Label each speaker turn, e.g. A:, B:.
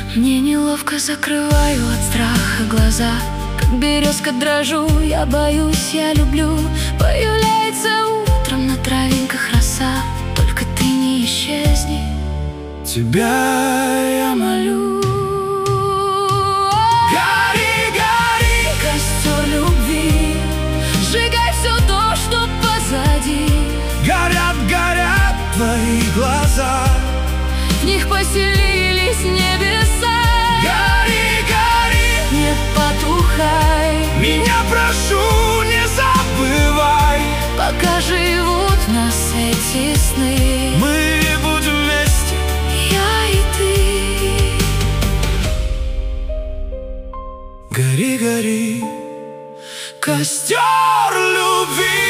A: Мне неловко, закрываю от страха глаза. Как березка дрожу, я боюсь, я люблю. Появляется утром на травинках роса. Только ты не исчезни,
B: тебя я молю.
A: Гори, гори, костер любви, сжигай все то, что позади.
B: Горят, горят твои глаза,
A: в них поселились небеса.
B: Гори, гори,
A: не потухай,
B: меня прошу, не забывай.
A: пока живут в нас эти сны.
B: Мы будем вместе,
A: я и ты.
B: Гори, гори, костер любви.